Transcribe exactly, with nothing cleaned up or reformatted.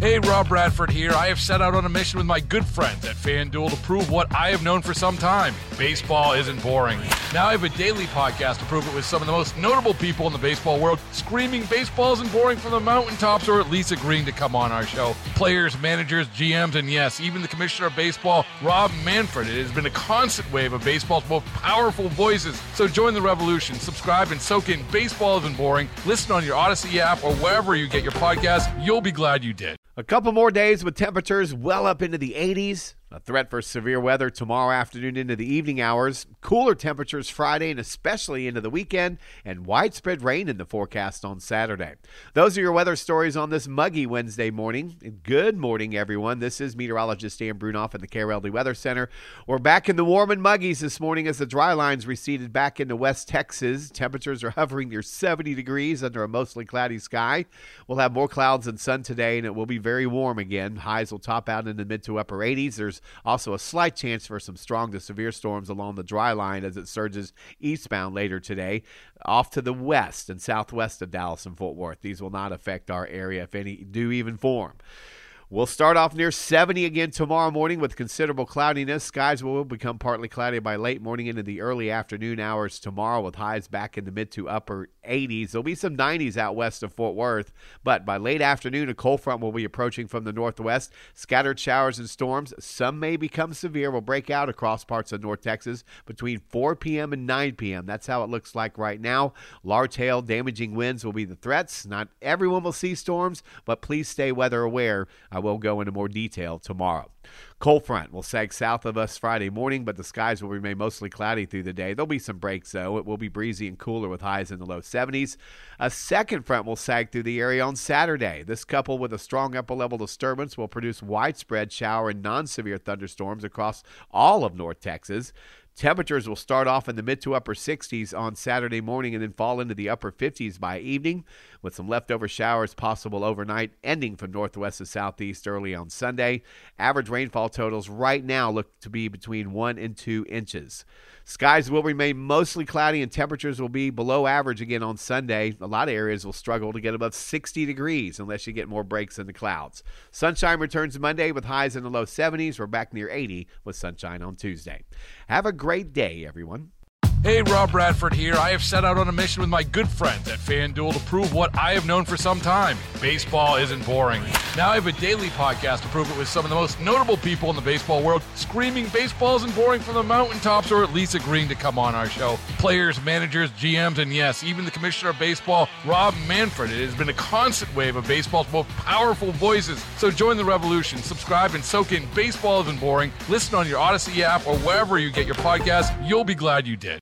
Hey, Rob Bradford here. I have set out on a mission with my good friends at FanDuel to prove what I have known for some time. Baseball isn't boring. Now I have a daily podcast to prove it with some of the most notable people in the baseball world, screaming baseball isn't boring from the mountaintops, or at least agreeing to come on our show. Players, managers, G Ms, and yes, even the commissioner of baseball, Rob Manfred. It has been a constant wave of baseball's most powerful voices. So join the revolution. Subscribe and soak in Baseball Isn't Boring. Listen on your Odyssey app or wherever you get your podcasts. You'll be glad you did. A couple more days with temperatures well up into the eighties. A threat for severe weather tomorrow afternoon into the evening hours. Cooler temperatures Friday and especially into the weekend. And widespread rain in the forecast on Saturday. Those are your weather stories on this muggy Wednesday morning. And good morning, everyone. This is meteorologist Dan Brunoff at the K R L D Weather Center. We're back in the warm and muggies this morning as the dry lines receded back into West Texas. Temperatures are hovering near seventy degrees under a mostly cloudy sky. We'll have more clouds and sun today, and it will be very warm again. Highs will top out in the mid to upper eighties. There's also a slight chance for some strong to severe storms along the dry line as it surges eastbound later today, off to the west and southwest of Dallas and Fort Worth. These will not affect our area if any do even form. We'll start off near seventy again tomorrow morning with considerable cloudiness. Skies will become partly cloudy by late morning into the early afternoon hours tomorrow with highs back in the mid to upper eighties. There'll be some nineties out west of Fort Worth, but by late afternoon, a cold front will be approaching from the northwest. Scattered showers and storms, some may become severe, will break out across parts of North Texas between four p.m. and nine p.m. That's how it looks like right now. Large hail, damaging winds will be the threats. Not everyone will see storms, but please stay weather aware. I will go into more detail tomorrow. Cold front will sag south of us Friday morning, but the skies will remain mostly cloudy through the day. There'll be some breaks, though. It will be breezy and cooler with highs in the low seventies. A second front will sag through the area on Saturday. This, coupled with a strong upper-level disturbance, will produce widespread shower and non-severe thunderstorms across all of North Texas. Temperatures will start off in the mid to upper sixties on Saturday morning and then fall into the upper fifties by evening, with some leftover showers possible overnight, ending from northwest to southeast early on Sunday. Average rainfall totals right now look to be between one and two inches. Skies will remain mostly cloudy and temperatures will be below average again on Sunday. A lot of areas will struggle to get above sixty degrees unless you get more breaks in the clouds. Sunshine returns Monday with highs in the low seventies. We're back near eighty with sunshine on Tuesday. Have a great day, everyone. Hey, Rob Bradford here. I have set out on a mission with my good friends at FanDuel to prove what I have known for some time. Baseball isn't boring. Now I have a daily podcast to prove it with some of the most notable people in the baseball world, screaming baseball isn't boring from the mountaintops, or at least agreeing to come on our show. Players, managers, G Ms, and yes, even the commissioner of baseball, Rob Manfred. It has been a constant wave of baseball's most powerful voices. So join the revolution. Subscribe and soak in Baseball Isn't Boring. Listen on your Odyssey app or wherever you get your podcasts. You'll be glad you did.